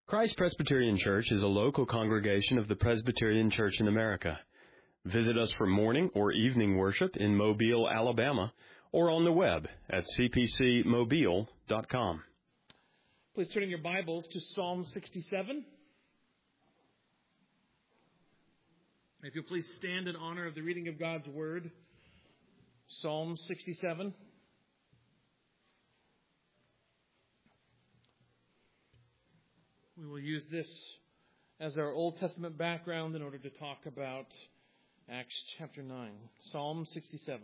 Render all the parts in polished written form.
Christ Presbyterian Church is a local congregation of the Presbyterian Church in America. Visit us for morning or evening worship in Mobile, Alabama, or on the web at cpcmobile.com. Please turn in your Bibles to Psalm 67. If you'll please stand in honor of the reading of God's Word. Psalm 67. We will use this as our Old Testament background in order to talk about Acts chapter 9. Psalm 67.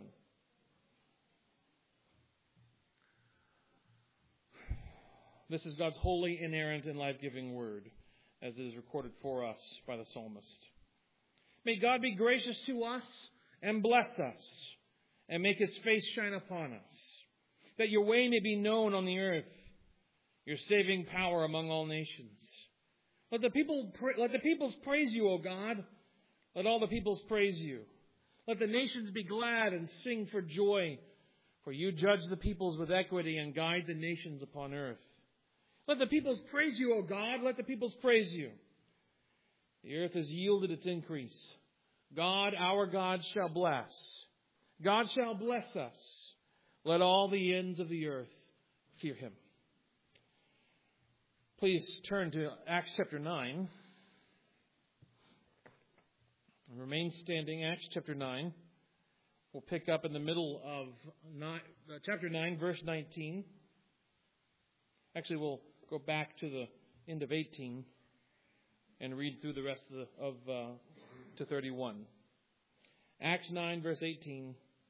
This is God's holy, inerrant, and life-giving Word, as it is recorded for us by the psalmist. May God be gracious to us and bless us, and make His face shine upon us, that your way may be known on the earth, your saving power among all nations. Let the peoples praise you, O God. Let all the peoples praise you. Let the nations be glad and sing for joy, for you judge the peoples with equity and guide the nations upon earth. Let the peoples praise you, O God. Let the peoples praise you. The earth has yielded its increase. God, our God, shall bless. God shall bless us. Let all the ends of the earth fear Him. Please turn to Acts chapter 9. And remain standing. Acts chapter 9. We'll pick up in the middle of chapter 9, verse 19. Actually, we'll go back to the end of 18 and read through the rest to 31. Acts 9, verse 18.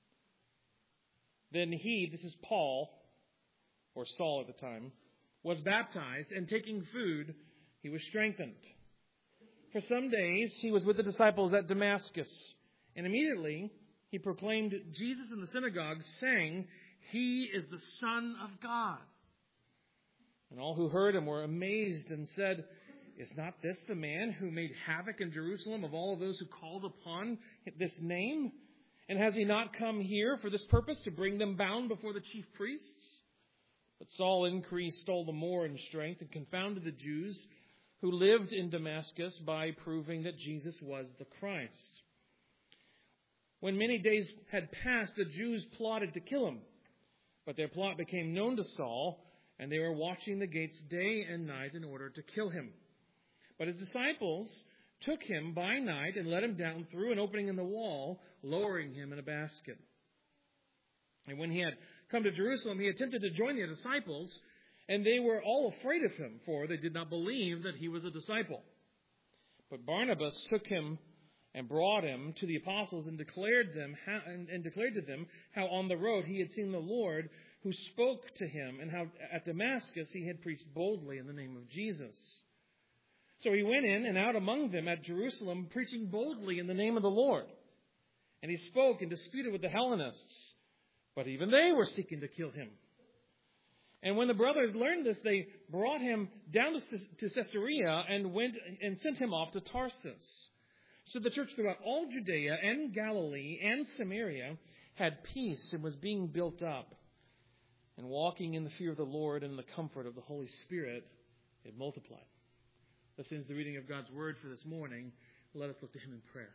Then he, this is Paul, or Saul at the time, was baptized, and taking food, he was strengthened. For some days he was with the disciples at Damascus, and immediately he proclaimed Jesus in the synagogue, saying, "He is the Son of God." And all who heard him were amazed and said, "Is not this the man who made havoc in Jerusalem of all of those who called upon this name? And has he not come here for this purpose, to bring them bound before the chief priests?" But Saul increased all the more in strength and confounded the Jews who lived in Damascus by proving that Jesus was the Christ. When many days had passed, the Jews plotted to kill him. But their plot became known to Saul, and they were watching the gates day and night in order to kill him. But his disciples took him by night and let him down through an opening in the wall, lowering him in a basket. And when he had come to Jerusalem, he attempted to join the disciples, and they were all afraid of him, for they did not believe that he was a disciple. But Barnabas took him and brought him to the apostles and declared to them how on the road he had seen the Lord, who spoke to him, and how at Damascus he had preached boldly in the name of Jesus. So he went in and out among them at Jerusalem, preaching boldly in the name of the Lord. And he spoke and disputed with the Hellenists, but even they were seeking to kill him. And when the brothers learned this, they brought him down to Caesarea and went and sent him off to Tarsus. So the church throughout all Judea and Galilee and Samaria had peace and was being built up. And walking in the fear of the Lord and in the comfort of the Holy Spirit, it multiplied. This ends the reading of God's Word for this morning. Let us look to Him in prayer.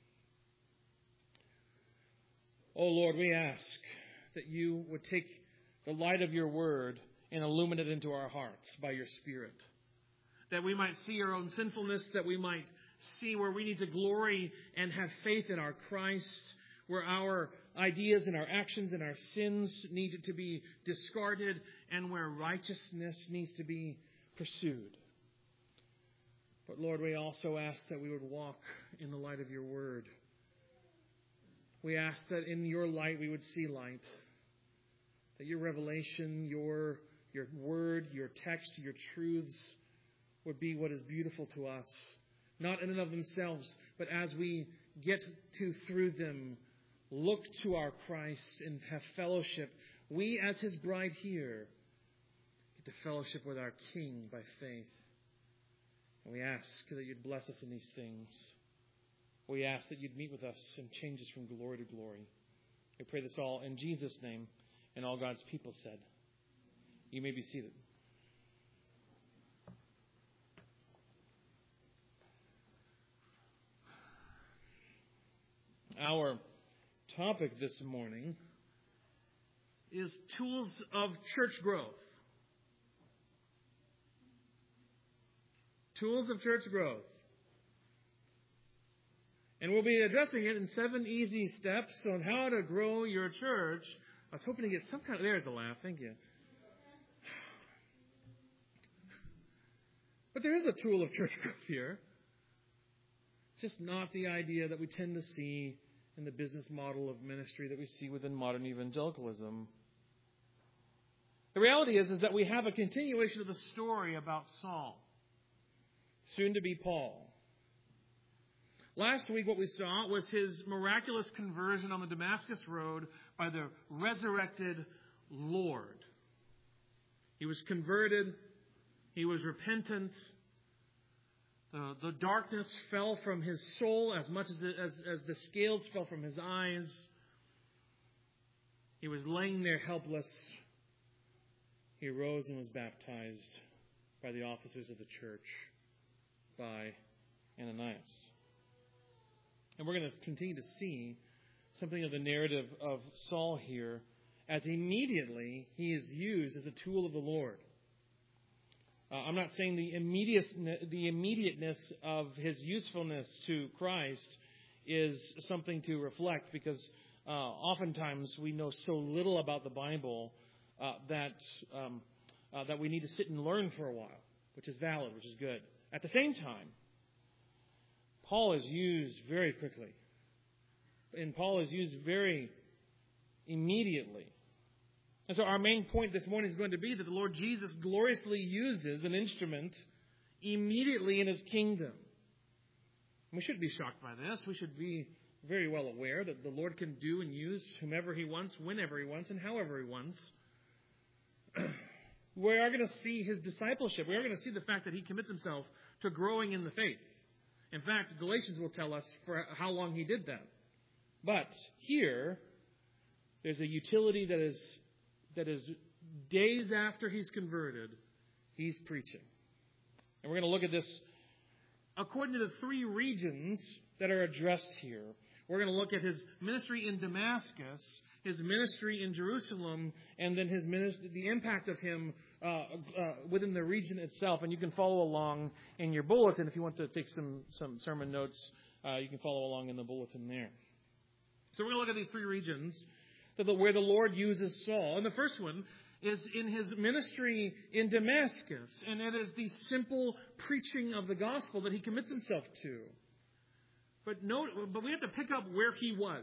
Oh Lord, we ask that you would take the light of your Word and illumine it into our hearts by your Spirit. That we might see our own sinfulness, that we might see where we need to glory and have faith in our Christ, where our ideas and our actions and our sins need to be discarded, and where righteousness needs to be pursued. But Lord, we also ask that we would walk in the light of your Word. We ask that in your light we would see light. That your revelation, your word, your text, your truths would be what is beautiful to us. Not in and of themselves, but as we get to, through them, look to our Christ and have fellowship. We, as His bride here, get to fellowship with our King by faith. And we ask that you'd bless us in these things. We ask that you'd meet with us and change us from glory to glory. We pray this all in Jesus' name, and all God's people said. You may be seated. Our topic this morning is tools of church growth. Tools of church growth. And we'll be addressing it in 7 easy steps on how to grow your church. I was hoping to get some kind of... There's a laugh. Thank you. But there is a tool of church growth here. Just not the idea that we tend to see in the business model of ministry that we see within modern evangelicalism. The reality is that we have a continuation of the story about Saul, soon to be Paul. Last week what we saw was his miraculous conversion on the Damascus Road by the resurrected Lord. He was converted. He was repentant. The darkness fell from his soul as much as the scales fell from his eyes. He was laying there helpless. He arose and was baptized by the officers of the church, by Ananias. And we're going to continue to see something of the narrative of Saul here, as immediately he is used as a tool of the Lord. I'm not saying the immediateness of his usefulness to Christ is something to reflect, because oftentimes we know so little about the Bible that we need to sit and learn for a while, which is valid, which is good. At the same time, Paul is used very quickly, and Paul is used very immediately. And so our main point this morning is going to be that the Lord Jesus gloriously uses an instrument immediately in His kingdom. We shouldn't be shocked by this. We should be very well aware that the Lord can do and use whomever He wants, whenever He wants, and however He wants. We are going to see His discipleship. We are going to see the fact that He commits Himself to growing in the faith. In fact, Galatians will tell us for how long He did that. But here, there's a utility that is days after he's converted, he's preaching. And we're going to look at this according to the 3 regions that are addressed here. We're going to look at his ministry in Damascus, his ministry in Jerusalem, and then the impact of him within the region itself. And you can follow along in your bulletin. If you want to take some sermon notes, you can follow along in the bulletin there. So we're going to look at these 3 regions where the Lord uses Saul. And the first one is in his ministry in Damascus. And it is the simple preaching of the gospel that he commits himself to. But we have to pick up where he was.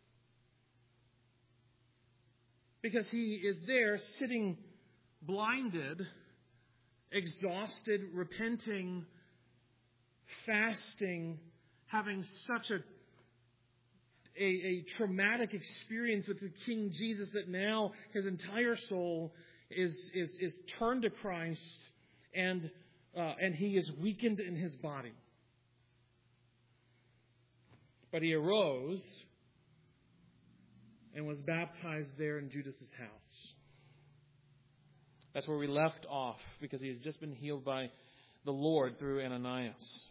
Because he is there sitting blinded, exhausted, repenting, fasting, having such a traumatic experience with the King Jesus that now his entire soul is turned to Christ, and he is weakened in his body. But he arose and was baptized there in Judas' house. That's where we left off, because he has just been healed by the Lord through Ananias.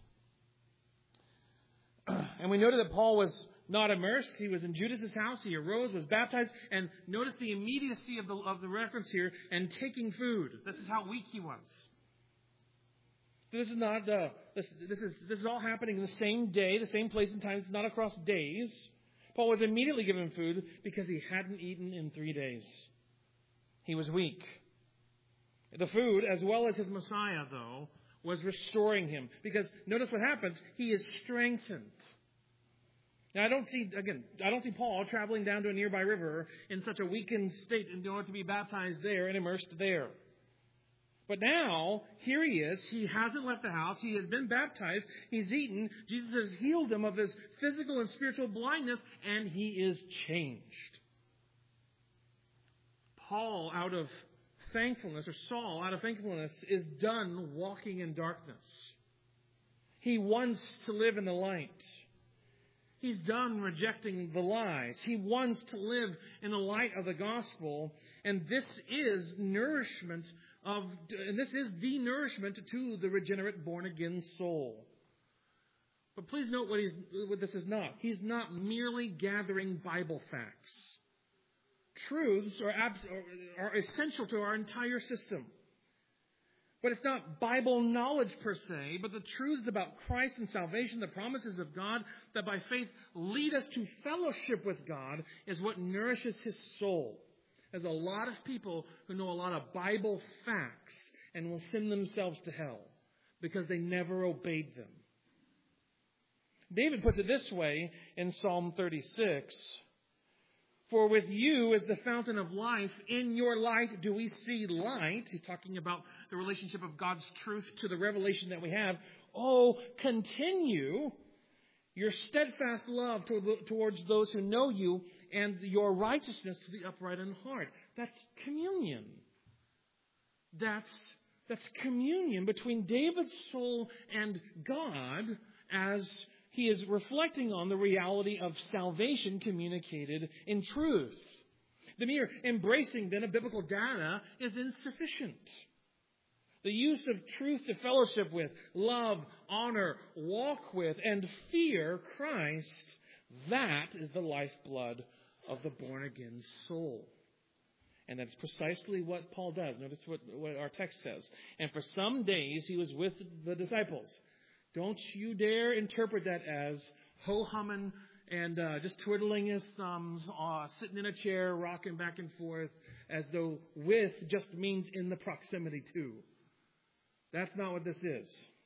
And we noted that Paul was not immersed. He was in Judas' house. He arose, was baptized, and notice the immediacy of the reference here, and taking food. This is how weak he was. This is not this is all happening in the same day, the same place and time. It's not across days. Paul was immediately given food because he hadn't eaten in 3 days. He was weak. The food, as well as his Messiah, though, was restoring him. Because notice what happens. He is strengthened. Now, I don't see Paul traveling down to a nearby river in such a weakened state in order to be baptized there and immersed there. But now, here he is. He hasn't left the house. He has been baptized. He's eaten. Jesus has healed him of his physical and spiritual blindness, and he is changed. Paul, out of thankfulness, or Saul, out of thankfulness, is done walking in darkness. He wants to live in the light. He's done rejecting the lies. He wants to live in the light of the gospel. And this is the nourishment to the regenerate born-again soul. But please note what this is not. He's not merely gathering Bible facts. Truths are essential to our entire system. But it's not Bible knowledge per se, but the truths about Christ and salvation, the promises of God that by faith lead us to fellowship with God, is what nourishes his soul. There's a lot of people who know a lot of Bible facts and will send themselves to hell because they never obeyed them. David puts it this way in Psalm 36. For with you is the fountain of life. In your light do we see light. He's talking about the relationship of God's truth to the revelation that we have. Oh, continue your steadfast love towards those who know you and your righteousness to the upright in heart. That's communion. That's communion between David's soul and God as he is reflecting on the reality of salvation communicated in truth. The mere embracing, then, of biblical data is insufficient. The use of truth to fellowship with, love, honor, walk with, and fear Christ, that is the lifeblood of the born-again soul. And that's precisely what Paul does. Notice what our text says. And for some days he was with the disciples. Don't you dare interpret that as ho-humming and just twiddling his thumbs, sitting in a chair, rocking back and forth, as though with just means in the proximity to. That's not what this is.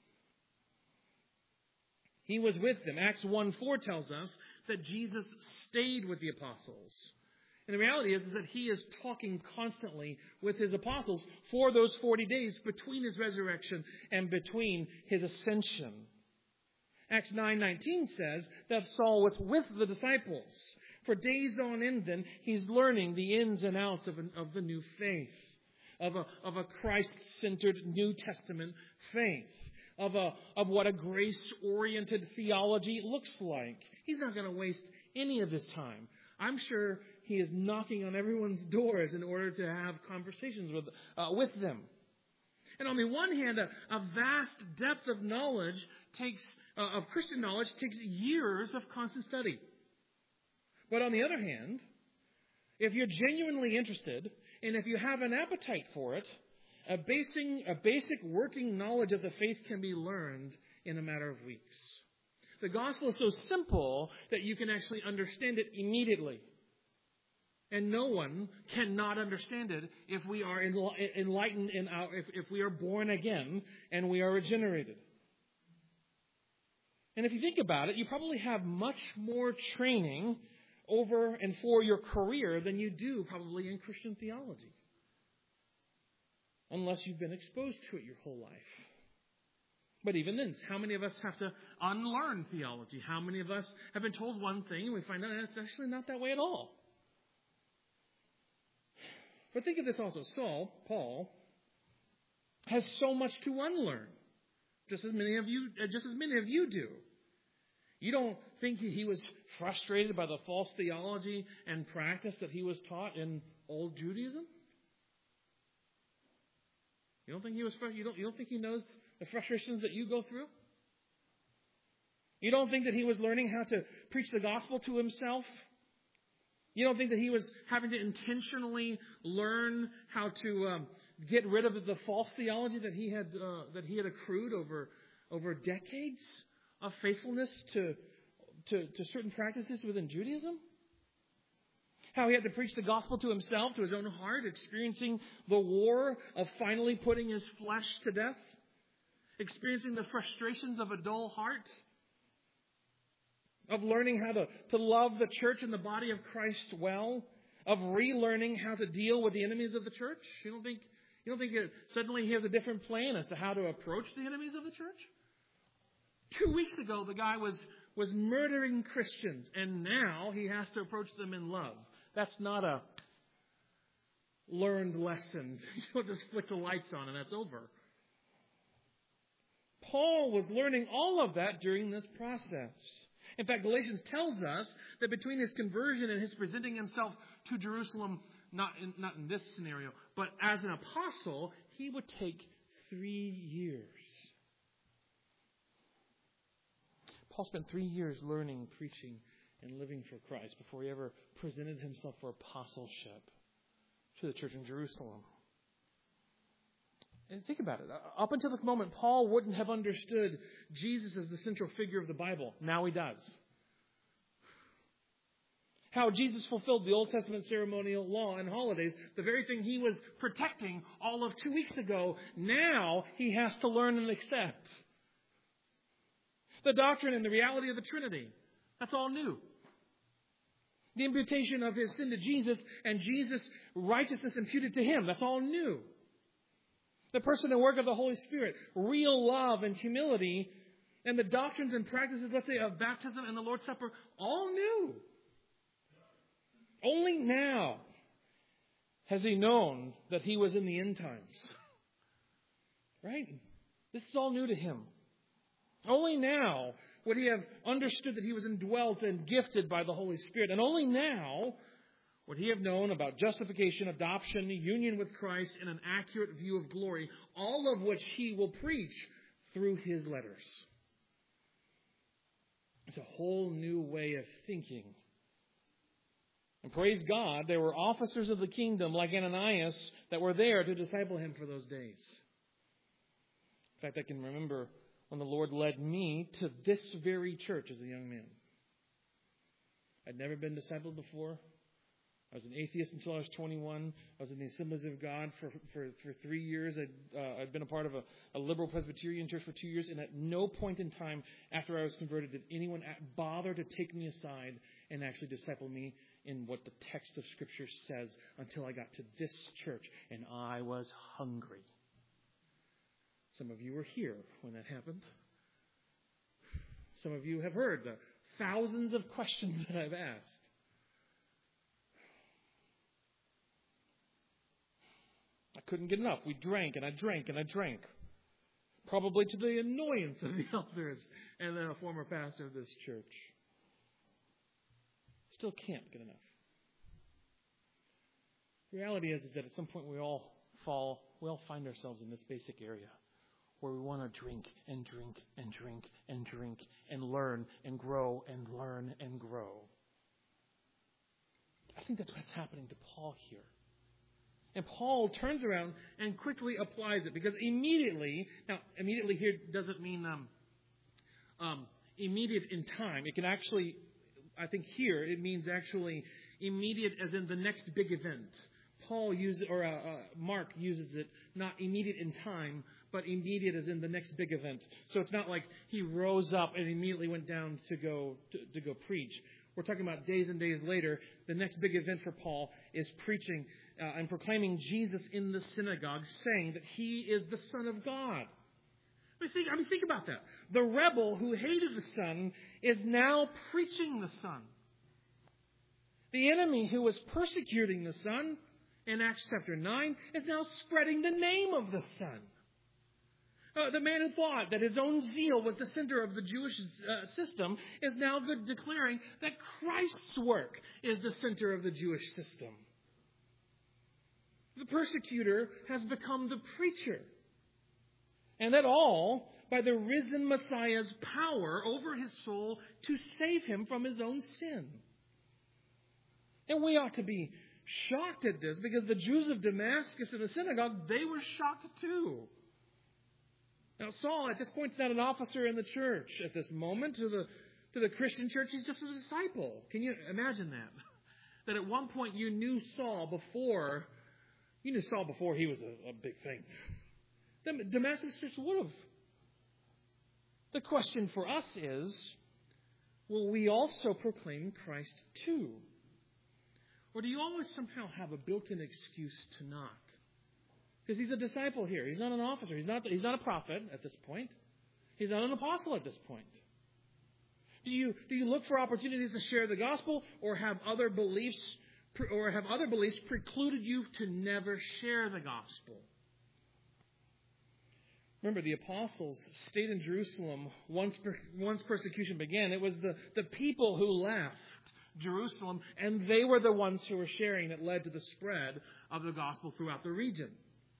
He was with them. Acts 1:4 tells us that Jesus stayed with the apostles. And the reality is that he is talking constantly with his apostles for those 40 days between his resurrection and between his ascension. Acts 9:19 says that Saul was with the disciples. For days on end, then, he's learning the ins and outs of the new faith, of a Christ-centered New Testament faith, of what a grace-oriented theology looks like. He's not going to waste any of his time. I'm sure he is knocking on everyone's doors in order to have conversations with them. And on the one hand, a vast depth of knowledge of Christian knowledge takes years of constant study. But on the other hand, if you're genuinely interested, and if you have an appetite for it, a basic working knowledge of the faith can be learned in a matter of weeks. The gospel is so simple that you can actually understand it immediately. And no one cannot understand it if we are enlightened, if we are born again and we are regenerated. And if you think about it, you probably have much more training over and for your career than you do probably in Christian theology. Unless you've been exposed to it your whole life. But even then, how many of us have to unlearn theology? How many of us have been told one thing and we find out it's actually not that way at all? But think of this also. Paul, has so much to unlearn, just as many of you do. You don't think he was frustrated by the false theology and practice that he was taught in old Judaism? You don't think he was? You don't think he knows the frustrations that you go through? You don't think that he was learning how to preach the gospel to himself? You don't think that he was having to intentionally learn how to get rid of the false theology that he had accrued over decades of faithfulness to certain practices within Judaism? How he had to preach the gospel to himself, to his own heart, experiencing the war of finally putting his flesh to death, experiencing the frustrations of a dull heart, of learning how to love the church and the body of Christ well, of relearning how to deal with the enemies of the church. You don't think suddenly he has a different plan as to how to approach the enemies of the church? 2 weeks ago, the guy was murdering Christians, and now he has to approach them in love. That's not a learned lesson. You don't just flick the lights on and that's over. Paul was learning all of that during this process. In fact, Galatians tells us that between his conversion and his presenting himself to Jerusalem, not in this scenario, but as an apostle, he would take 3 years. Paul spent 3 years learning, preaching, and living for Christ before he ever presented himself for apostleship to the church in Jerusalem. And think about it. Up until this moment, Paul wouldn't have understood Jesus as the central figure of the Bible. Now he does. How Jesus fulfilled the Old Testament ceremonial law and holidays, the very thing he was protecting all of 2 weeks ago, now he has to learn and accept. The doctrine and the reality of the Trinity, that's all new. The imputation of his sin to Jesus and Jesus' righteousness imputed to him, that's all new. The person and work of the Holy Spirit, real love and humility, and the doctrines and practices, let's say, of baptism and the Lord's Supper, all new. Only now has he known that he was in the end times. Right? This is all new to him. Only now would he have understood that he was indwelt and gifted by the Holy Spirit. And only now would he have known about justification, adoption, union with Christ, and an accurate view of glory, all of which he will preach through his letters. It's a whole new way of thinking. And praise God, there were officers of the kingdom like Ananias that were there to disciple him for those days. In fact, I can remember when the Lord led me to this very church as a young man. I'd never been discipled before. I was an atheist until I was 21. I was in the Assemblies of God for 3 years. I'd been a part of a liberal Presbyterian church for 2 years, and at no point in time after I was converted did anyone bother to take me aside and actually disciple me in what the text of Scripture says until I got to this church, and I was hungry. Some of you were here when that happened. Some of you have heard the thousands of questions that I've asked. I couldn't get enough. We drank and I drank and I drank. Probably to the annoyance of the elders and the former pastor of this church. Still can't get enough. The reality is that at some point we all find ourselves in this basic area where we want to drink and drink and drink and drink and learn and grow and learn and grow. I think that's what's happening to Paul here. And Paul turns around and quickly applies it because immediately here doesn't mean immediate in time. It can actually, I think here it means actually immediate as in the next big event. Mark uses it not immediate in time, but immediate as in the next big event. So it's not like he rose up and immediately went down to go preach. We're talking about days and days later. The next big event for Paul is preaching and proclaiming Jesus in the synagogue, saying that he is the Son of God. Think about that. The rebel who hated the Son is now preaching the Son. The enemy who was persecuting the Son in Acts chapter 9 is now spreading the name of the Son. The man who thought that his own zeal was the center of the Jewish system is now declaring that Christ's work is the center of the Jewish system. The persecutor has become the preacher. And that all by the risen Messiah's power over his soul to save him from his own sin. And we ought to be shocked at this because the Jews of Damascus in the synagogue, they were shocked too. Now, Saul, at this point, is not an officer in the church at this moment. To the Christian church, he's just a disciple. Can you imagine that? That at one point you knew Saul before he was a big thing. The Damascus church would have. The question for us is, will we also proclaim Christ too? Or do you always somehow have a built-in excuse to not? Because he's a disciple here. He's not an officer. He's not a prophet at this point. He's not an apostle at this point. Do you look for opportunities to share the gospel, or have other beliefs precluded you to never share the gospel? Remember, the apostles stayed in Jerusalem once persecution began. It was the people who left Jerusalem, and they were the ones who were sharing that led to the spread of the gospel throughout the region.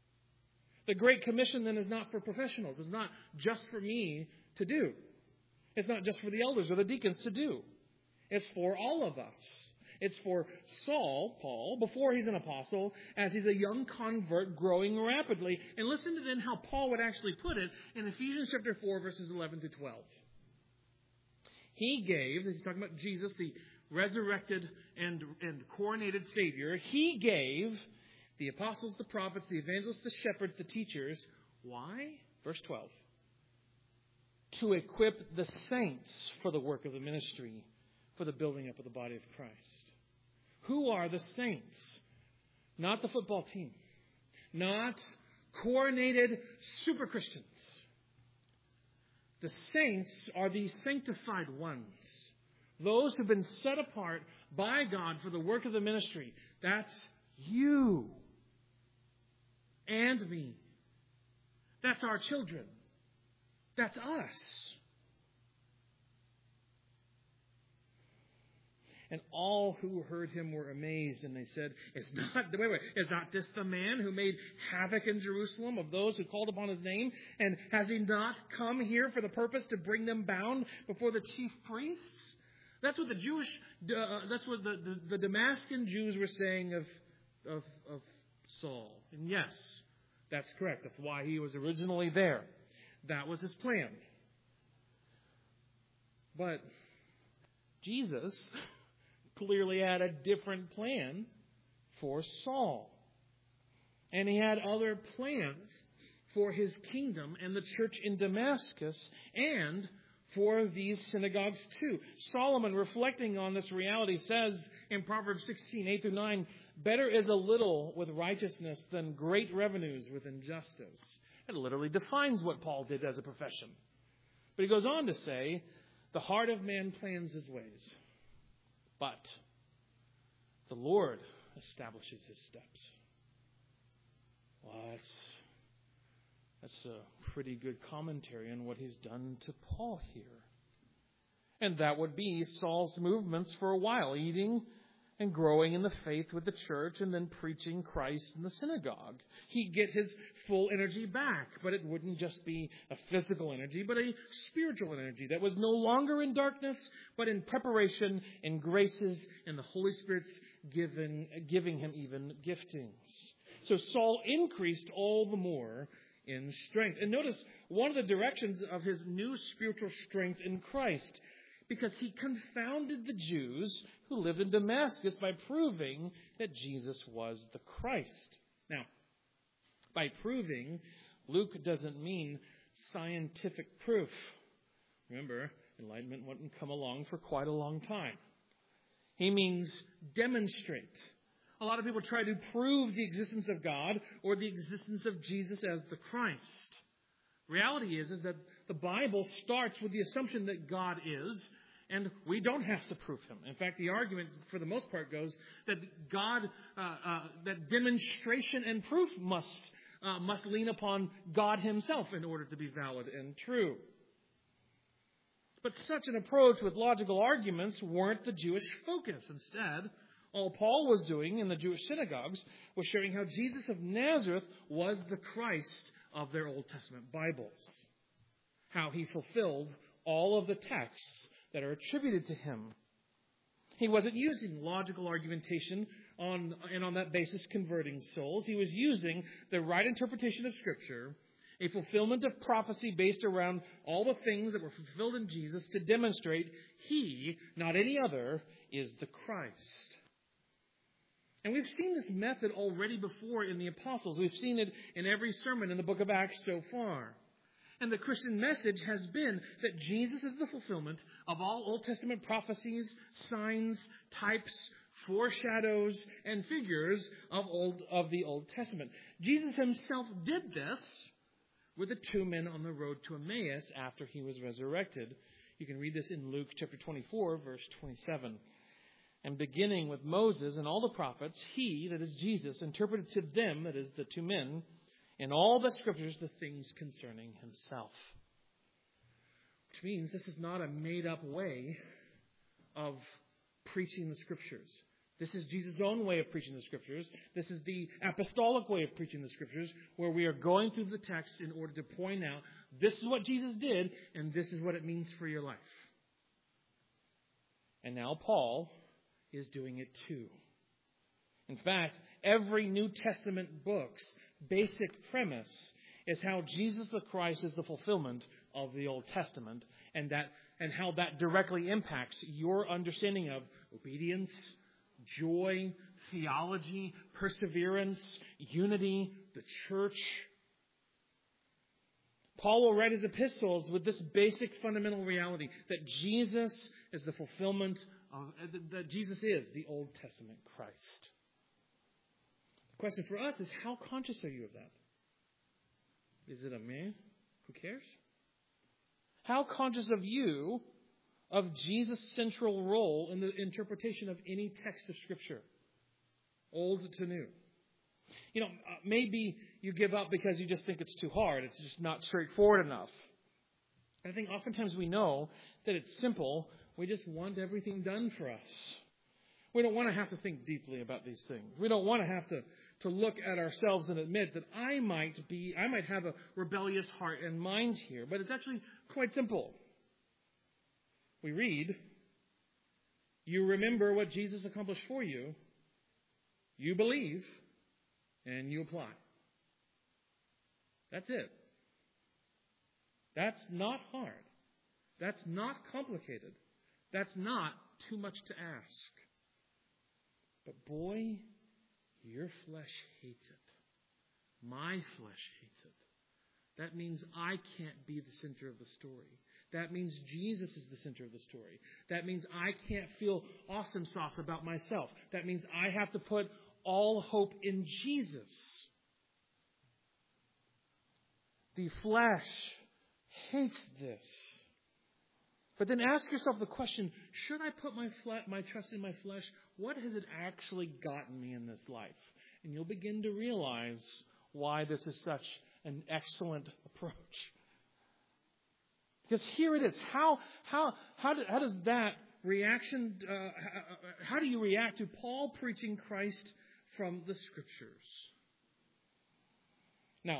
The Great Commission then is not for professionals. It's not just for me to do. It's not just for the elders or the deacons to do. It's for all of us. It's for Saul, Paul, before he's an apostle, as he's a young convert growing rapidly. And listen to then how Paul would actually put it in Ephesians chapter 4, verses 11 to 12. He gave, he's talking about Jesus, the resurrected and coronated Savior. He gave the apostles, the prophets, the evangelists, the shepherds, the teachers. Why? Verse 12. To equip the saints for the work of the ministry, for the building up of the body of Christ. Who are the saints? Not the football team. Not coronated super Christians. The saints are the sanctified ones. Those who've been set apart by God for the work of the ministry. That's you. And me. That's our children. That's us. And all who heard him were amazed, and they said, is not this the man who made havoc in Jerusalem of those who called upon his name? And has he not come here for the purpose to bring them bound before the chief priests? That's what the Damascus Jews were saying of Saul. And yes, that's correct. That's why he was originally there. That was his plan. But Jesus clearly had a different plan for Saul. And he had other plans for his kingdom and the church in Damascus and for these synagogues too. Solomon, reflecting on this reality, says in Proverbs 16, 8 through 9, better is a little with righteousness than great revenues with injustice. It literally defines what Paul did as a profession. But he goes on to say, the heart of man plans his ways, but the Lord establishes his steps. Well, that's a pretty good commentary on what he's done to Paul here. And that would be Saul's movements for a while, eating and growing in the faith with the church and then preaching Christ in the synagogue. He'd get his full energy back, but it wouldn't just be a physical energy, but a spiritual energy that was no longer in darkness, but in preparation and graces and the Holy Spirit's giving him even giftings. So Saul increased all the more in strength. And notice one of the directions of his new spiritual strength in Christ, because he confounded the Jews who lived in Damascus by proving that Jesus was the Christ. Now, by proving, Luke doesn't mean scientific proof. Remember, enlightenment wouldn't come along for quite a long time. He means demonstrate. A lot of people try to prove the existence of God or the existence of Jesus as the Christ. Reality is that the Bible starts with the assumption that God is, and we don't have to prove him. In fact, the argument, for the most part, goes that that demonstration and proof must lean upon God himself in order to be valid and true. But such an approach with logical arguments weren't the Jewish focus. Instead, all Paul was doing in the Jewish synagogues was sharing how Jesus of Nazareth was the Christ of their Old Testament Bibles. How he fulfilled all of the texts that are attributed to him. He wasn't using logical argumentation on that basis converting souls. He was using the right interpretation of Scripture, a fulfillment of prophecy based around all the things that were fulfilled in Jesus to demonstrate he, not any other, is the Christ. And we've seen this method already before in the apostles. We've seen it in every sermon in the book of Acts so far. And the Christian message has been that Jesus is the fulfillment of all Old Testament prophecies, signs, types, foreshadows, and figures of the Old Testament. Jesus himself did this with the two men on the road to Emmaus after he was resurrected. You can read this in Luke chapter 24, verse 27. And beginning with Moses and all the prophets, he, that is Jesus, interpreted to them, that is the two men, in all the Scriptures the things concerning himself. Which means this is not a made-up way of preaching the Scriptures. This is Jesus' own way of preaching the Scriptures. This is the apostolic way of preaching the Scriptures, where we are going through the text in order to point out this is what Jesus did, and this is what it means for your life. And now Paul is doing it too. In fact, every New Testament book's basic premise is how Jesus the Christ is the fulfillment of the Old Testament, and how that directly impacts your understanding of obedience, joy, theology, perseverance, unity, the church. Paul will write his epistles with this basic fundamental reality that Jesus is the fulfillment of, that Jesus is the Old Testament Christ. The question for us is, how conscious are you of that? Is it a meh? Who cares? How conscious of you of Jesus' central role in the interpretation of any text of Scripture, old to new? Maybe you give up because you just think it's too hard. It's just not straightforward enough. I think oftentimes we know that it's simple. We just want everything done for us. We don't want to have to think deeply about these things. We don't want to have to look at ourselves and admit that I might have a rebellious heart and mind here. But it's actually quite simple. We read, you remember what Jesus accomplished for you, you believe, and you apply. That's it. That's not hard. That's not complicated. That's not too much to ask. But boy, your flesh hates it. My flesh hates it. That means I can't be the center of the story. That means Jesus is the center of the story. That means I can't feel awesome sauce about myself. That means I have to put all hope in Jesus. The flesh hates this. But then ask yourself the question, should I put my trust in my flesh? What has it actually gotten me in this life? And you'll begin to realize why this is such an excellent approach. Because here it is. How does that reaction, how do you react to Paul preaching Christ from the Scriptures? Now,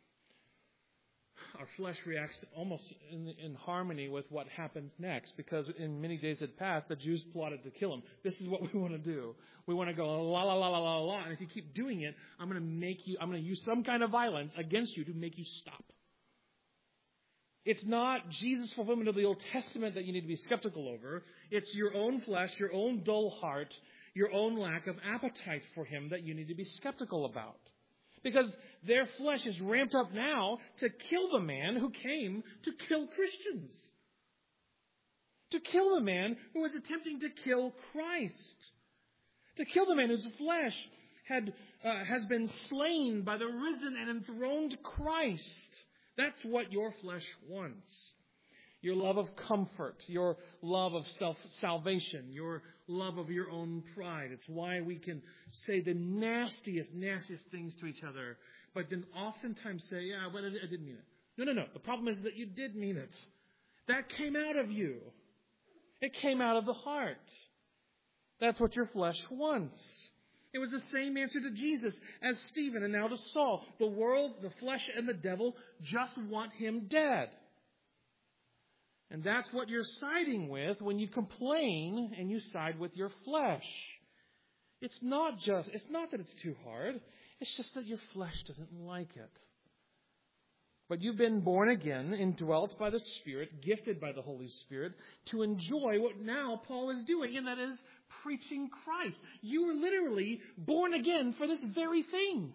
our flesh reacts almost in harmony with what happens next, because in many days that passed, the Jews plotted to kill him. This is what we want to do. We want to go la la la la la la, and if you keep doing it, I'm going to use some kind of violence against you to make you stop. It's not Jesus' fulfillment of the Old Testament that you need to be skeptical over. It's your own flesh, your own dull heart, your own lack of appetite for Him that you need to be skeptical about. Because their flesh is ramped up now to kill the man who came to kill Christians. To kill the man who was attempting to kill Christ. To kill the man whose flesh has been slain by the risen and enthroned Christ. That's what your flesh wants. Your love of comfort, your love of self-salvation, your love of your own pride. It's why we can say the nastiest things to each other, but then oftentimes say, yeah, but I didn't mean it. No. The problem is that you did mean it. That came out of you. It came out of the heart. That's what your flesh wants. It was the same answer to Jesus as Stephen and now to Saul. The world, the flesh, and the devil just want him dead. And that's what you're siding with when you complain and you side with your flesh. It's not that it's too hard. It's just that your flesh doesn't like it. But you've been born again, indwelt by the Spirit, gifted by the Holy Spirit, to enjoy what now Paul is doing, and that is preaching Christ. You were literally born again for this very thing.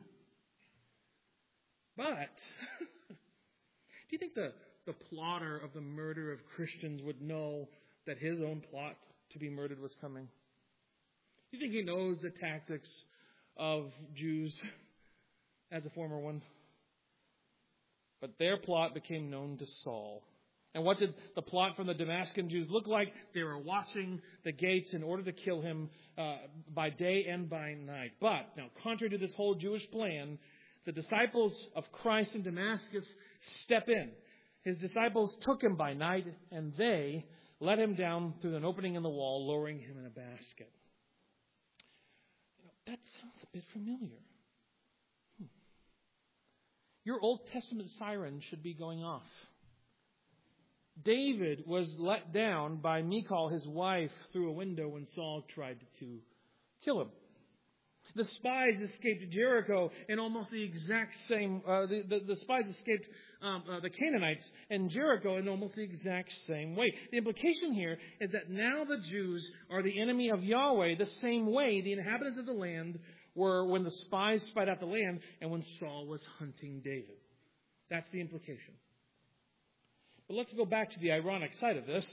But, do you think the plotter of the murder of Christians would know that his own plot to be murdered was coming? Do you think he knows the tactics of Jews as a former one? But their plot became known to Saul. And what did the plot from the Damascus Jews look like? They were watching the gates in order to kill him by day and by night. But, now, contrary to this whole Jewish plan, the disciples of Christ in Damascus step in. His disciples took him by night, and they let him down through an opening in the wall, lowering him in a basket. that sounds a bit familiar. Your Old Testament siren should be going off. David was let down by Michal, his wife, through a window when Saul tried to kill him. The spies escaped Jericho in almost the exact same. The spies escaped the Canaanites and Jericho in almost the exact same way. The implication here is that now the Jews are the enemy of Yahweh the same way the inhabitants of the land were when the spies spied out the land and when Saul was hunting David. That's the implication. But let's go back to the ironic side of this.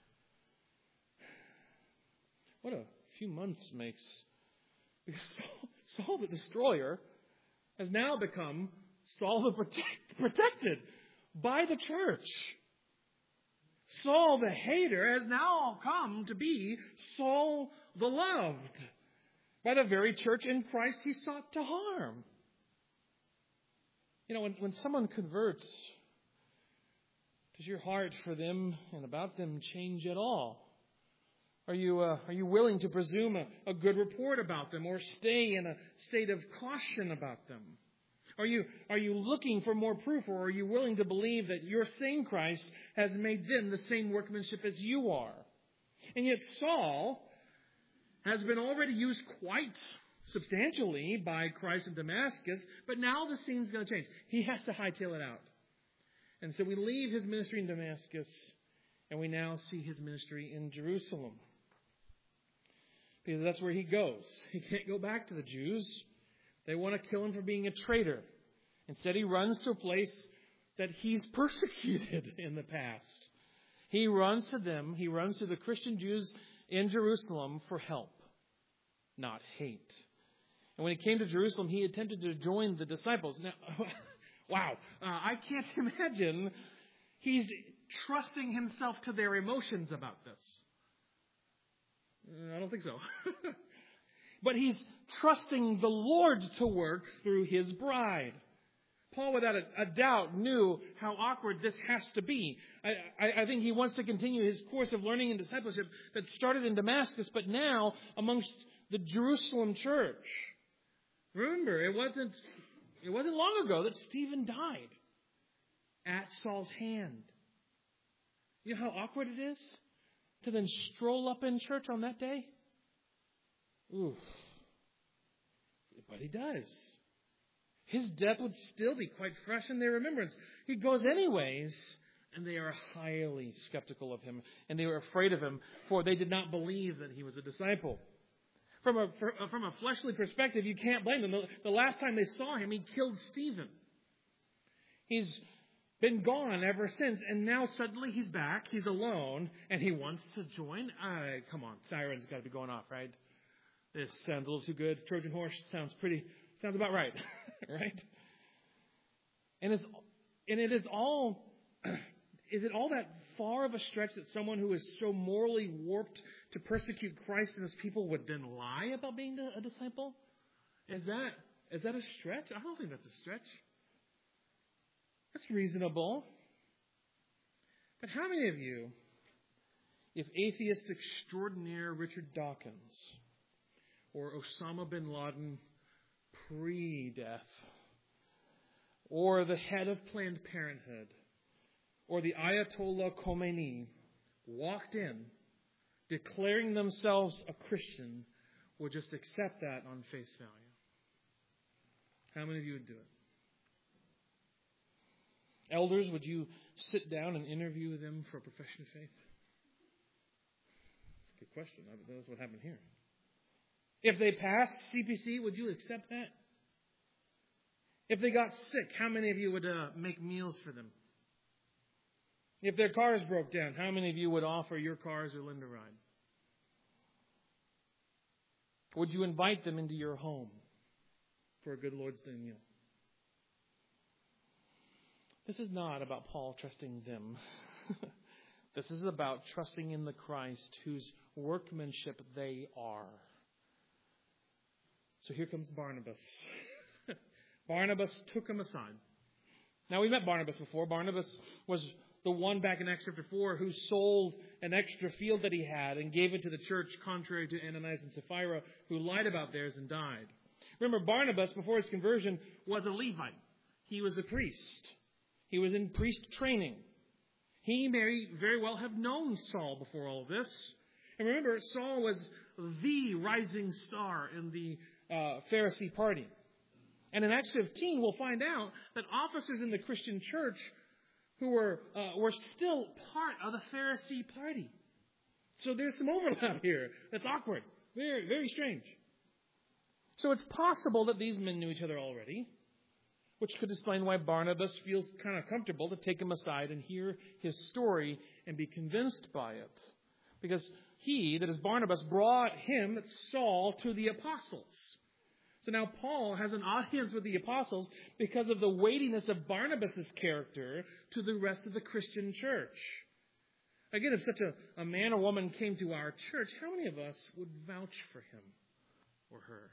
What a few months makes. Because Saul the destroyer has now become Saul the protected by the church. Saul the hater has now come to be Saul the loved by the very church in Christ he sought to harm. You know, when someone converts, does your heart for them and about them change at all? Are you willing to presume a good report about them or stay in a state of caution about them? Are you looking for more proof, or are you willing to believe that your same Christ has made them the same workmanship as you are? And yet Saul has been already used quite substantially by Christ in Damascus, but now the scene's going to change. He has to hightail it out. And so we leave his ministry in Damascus, and we now see his ministry in Jerusalem. Because that's where he goes. He can't go back to the Jews. They want to kill him for being a traitor. Instead, he runs to a place that he's persecuted in the past. He runs to them. He runs to the Christian Jews in Jerusalem for help, not hate. And when he came to Jerusalem, he attempted to join the disciples. Now, wow, I can't imagine he's trusting himself to their emotions about this. I don't think so. But he's trusting the Lord to work through his bride. Paul, without a doubt, knew how awkward this has to be. I think he wants to continue his course of learning and discipleship that started in Damascus, but now amongst the Jerusalem church. Remember, it wasn't long ago that Stephen died at Saul's hand. You know how awkward it is to then stroll up in church on that day? Ooh. But he does. His death would still be quite fresh in their remembrance. He goes anyways, and they are highly skeptical of him, and they were afraid of him, for they did not believe that he was a disciple. From a fleshly perspective, you can't blame them. The last time they saw him, he killed Stephen. He's been gone ever since, and now suddenly he's back, he's alone, and he wants to join. Come on, siren's got to be going off, right? This sounds a little too good. Trojan horse sounds about right, right? And is it all that far of a stretch that someone who is so morally warped to persecute Christ and his people would then lie about being a disciple? Is that a stretch? I don't think that's a stretch. That's reasonable. But how many of you, if atheist extraordinaire Richard Dawkins or Osama bin Laden pre-death, or the head of Planned Parenthood, or the Ayatollah Khomeini walked in declaring themselves a Christian, would just accept that on face value? How many of you would do it? Elders, would you sit down and interview them for a profession of faith? That's a good question. That's what happened here. If they passed CPC, would you accept that? If they got sick, how many of you would make meals for them? If their cars broke down, how many of you would offer your cars or lend a ride? Would you invite them into your home for a good Lord's Day meal? This is not about Paul trusting them. This is about trusting in the Christ whose workmanship they are. So here comes Barnabas. Barnabas took him aside. Now, we met Barnabas before. Barnabas was The one back in Acts chapter 4 who sold an extra field that he had and gave it to the church, contrary to Ananias and Sapphira, who lied about theirs and died. Remember, Barnabas, before his conversion, was a Levite. He was a priest. He was in priest training. He may very well have known Saul before all of this. And remember, Saul was the rising star in the Pharisee party. And in Acts 15, we'll find out that officers in the Christian church who were still part of the Pharisee party. So there's some overlap here. That's awkward. Very, very strange. So it's possible that these men knew each other already, which could explain why Barnabas feels kind of comfortable to take him aside and hear his story and be convinced by it. Because he, that is Barnabas, brought him, Saul, to the apostles. So now Paul has an audience with the apostles because of the weightiness of Barnabas' character to the rest of the Christian church. Again, if such a man or woman came to our church, how many of us would vouch for him or her?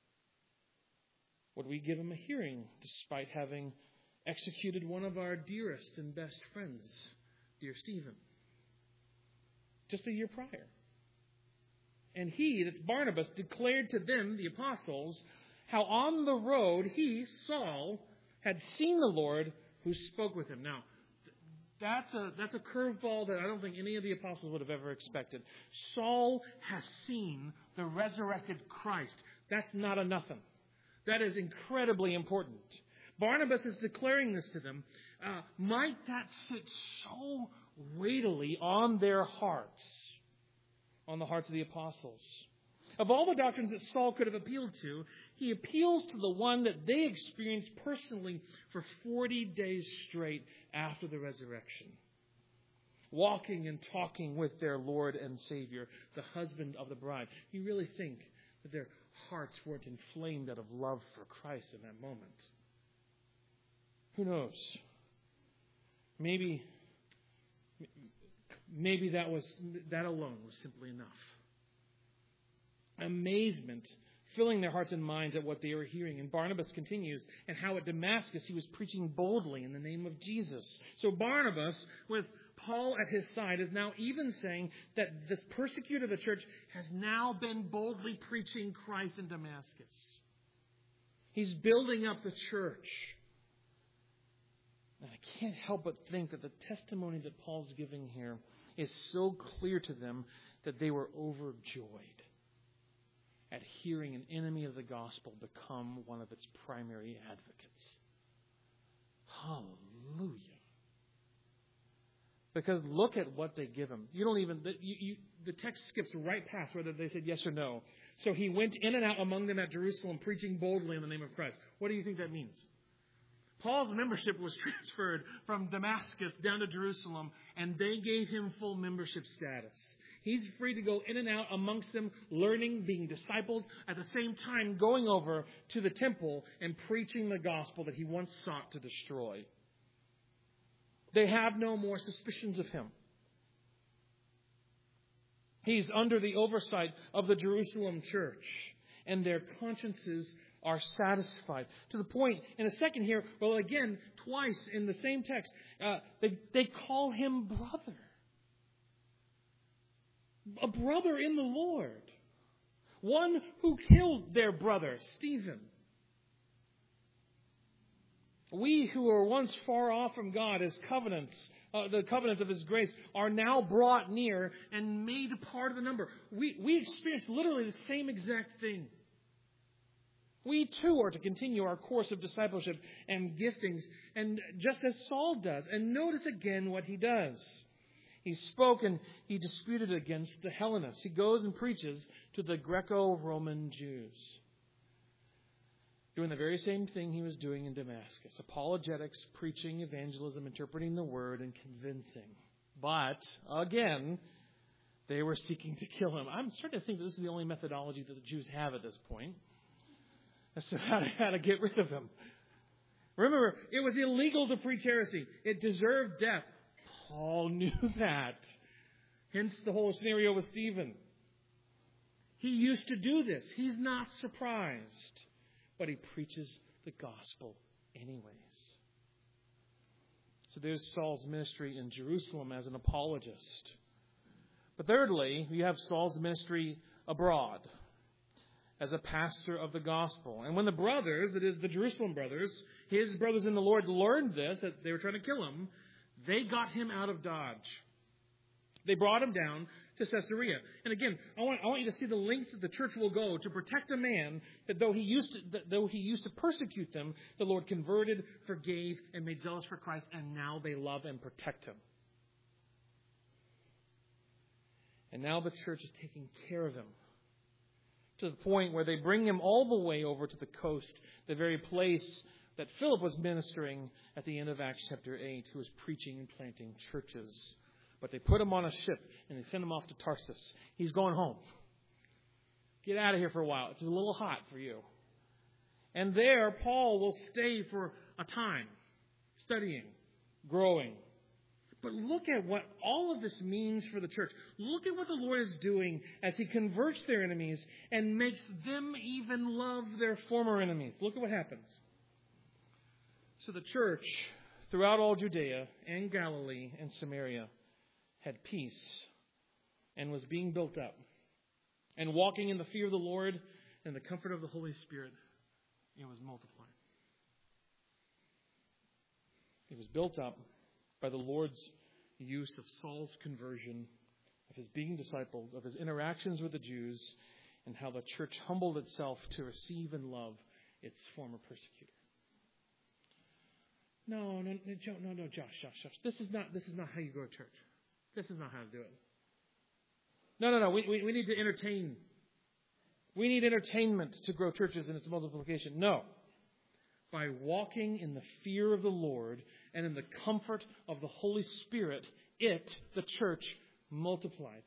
Would we give him a hearing despite having executed one of our dearest and best friends, dear Stephen, just a year prior? And he, that's Barnabas, declared to them, the apostles, how on the road he, Saul, had seen the Lord who spoke with him. Now, that's a curveball that I don't think any of the apostles would have ever expected. Saul has seen the resurrected Christ. That's not a nothing. That is incredibly important. Barnabas is declaring this to them. Might that sit so weightily on their hearts, on the hearts of the apostles? Of all the doctrines that Saul could have appealed to, he appeals to the one that they experienced personally for 40 days straight after the resurrection. Walking and talking with their Lord and Savior, the husband of the bride. You really think that their hearts weren't inflamed out of love for Christ in that moment? Who knows? Maybe that alone was simply enough. Amazement filling their hearts and minds at what they were hearing. And Barnabas continues, and how at Damascus he was preaching boldly in the name of Jesus. So Barnabas, with Paul at his side, is now even saying that this persecutor of the church has now been boldly preaching Christ in Damascus. He's building up the church. And I can't help but think that the testimony that Paul's giving here is so clear to them that they were overjoyed at hearing an enemy of the gospel become one of its primary advocates. Hallelujah. Because look at what they give him. You don't even, the text skips right past whether they said yes or no. So he went in and out among them at Jerusalem, preaching boldly in the name of Christ. What do you think that means? Paul's membership was transferred from Damascus down to Jerusalem, and they gave him full membership status. He's free to go in and out amongst them, learning, being discipled, at the same time going over to the temple and preaching the gospel that he once sought to destroy. They have no more suspicions of him. He's under the oversight of the Jerusalem church, and their consciences are satisfied. To the point, in a second here, well, again, twice in the same text, they call him brother. A brother in the Lord. One who killed their brother, Stephen. We who were once far off from God as covenants, the covenants of His grace, are now brought near and made a part of the number. We experience literally the same exact thing. We too are to continue our course of discipleship and giftings, and just as Saul does. And notice again what he does. He spoke and he disputed against the Hellenists. He goes and preaches to the Greco-Roman Jews, doing the very same thing he was doing in Damascus. Apologetics, preaching, evangelism, interpreting the word, and convincing. But, again, they were seeking to kill him. I'm starting to think that this is the only methodology that the Jews have at this point as to how to get rid of him. Remember, it was illegal to preach heresy. It deserved death. Paul knew that. Hence the whole scenario with Stephen. He used to do this. He's not surprised. But he preaches the gospel anyways. So there's Saul's ministry in Jerusalem as an apologist. But thirdly, you have Saul's ministry abroad as a pastor of the gospel. And when the brothers, that is the Jerusalem brothers, his brothers in the Lord, learned this, that they were trying to kill him, they got him out of Dodge. They brought him down to Caesarea. And again, I want you to see the length that the church will go to protect a man that though he used to persecute them, the Lord converted, forgave, and made zealous for Christ, and now they love and protect him. And now the church is taking care of him to the point where they bring him all the way over to the coast, the very place that Philip was ministering at the end of Acts chapter 8, who was preaching and planting churches. But they put him on a ship and they send him off to Tarsus. He's going home. Get out of here for a while. It's a little hot for you. And there, Paul will stay for a time, studying, growing. But look at what all of this means for the church. Look at what the Lord is doing as He converts their enemies and makes them even love their former enemies. Look at what happens. So the church throughout all Judea and Galilee and Samaria had peace and was being built up and walking in the fear of the Lord and the comfort of the Holy Spirit. It was multiplying. It was built up by the Lord's use of Saul's conversion, of his being discipled, of his interactions with the Jews, and how the church humbled itself to receive and love its former persecutor. No, Josh. This is not how you go to church. This is not how to do it. No. We need to entertain. We need entertainment to grow churches in its multiplication. No. By walking in the fear of the Lord and in the comfort of the Holy Spirit, the church, multiplied.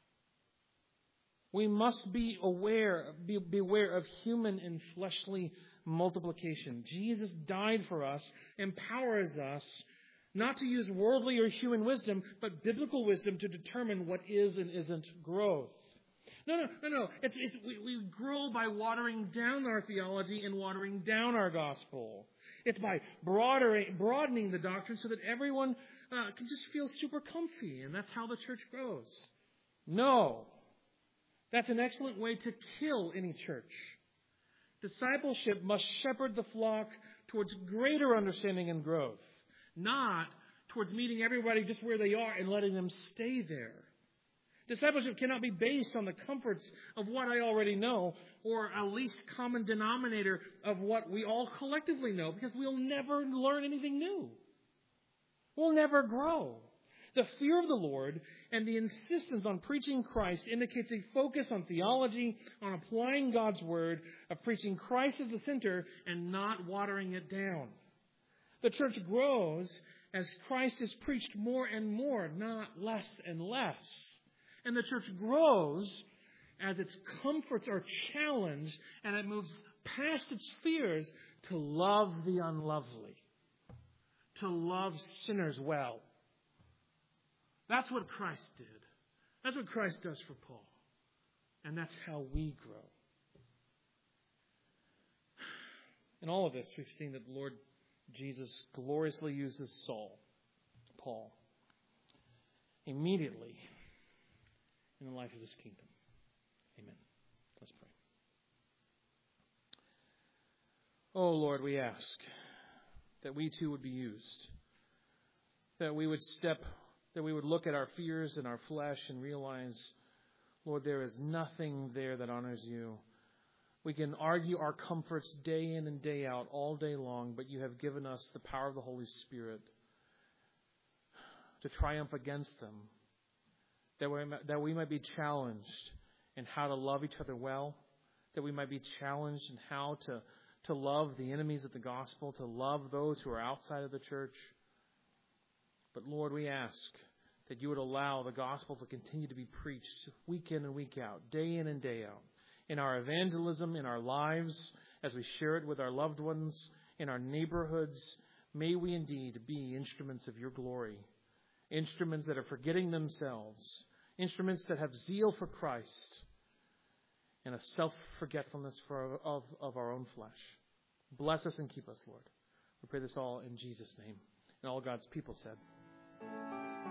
We must be aware of human and fleshly multiplication. Jesus died for us, empowers us not to use worldly or human wisdom, but biblical wisdom to determine what is and isn't growth. No. We grow by watering down our theology and watering down our gospel. It's by broadening the doctrine so that everyone can just feel super comfy, and that's how the church grows. No. That's an excellent way to kill any church. Discipleship must shepherd the flock towards greater understanding and growth, not towards meeting everybody just where they are and letting them stay there. Discipleship cannot be based on the comforts of what I already know or a least common denominator of what we all collectively know, because we'll never learn anything new. We'll never grow. The fear of the Lord and the insistence on preaching Christ indicates a focus on theology, on applying God's Word, of preaching Christ as the center and not watering it down. The church grows as Christ is preached more and more, not less and less. And the church grows as its comforts are challenged and it moves past its fears to love the unlovely, to love sinners well. That's what Christ did. That's what Christ does for Paul. And that's how we grow. In all of this, we've seen that the Lord Jesus gloriously uses Paul, immediately in the life of this kingdom. Amen. Let's pray. Oh Lord, we ask that we too would be used, that we would look at our fears and our flesh and realize, Lord, there is nothing there that honors you. We can argue our comforts day in and day out, all day long, but you have given us the power of the Holy Spirit to triumph against them, that we might be challenged in how to love each other well, that we might be challenged in how to love the enemies of the gospel, to love those who are outside of the church. But Lord, we ask that you would allow the gospel to continue to be preached week in and week out, day in and day out, in our evangelism, in our lives, as we share it with our loved ones, in our neighborhoods. May we indeed be instruments of your glory, instruments that are forgetting themselves, instruments that have zeal for Christ, and a self-forgetfulness of our own flesh. Bless us and keep us, Lord. We pray this all in Jesus' name. And all God's people said,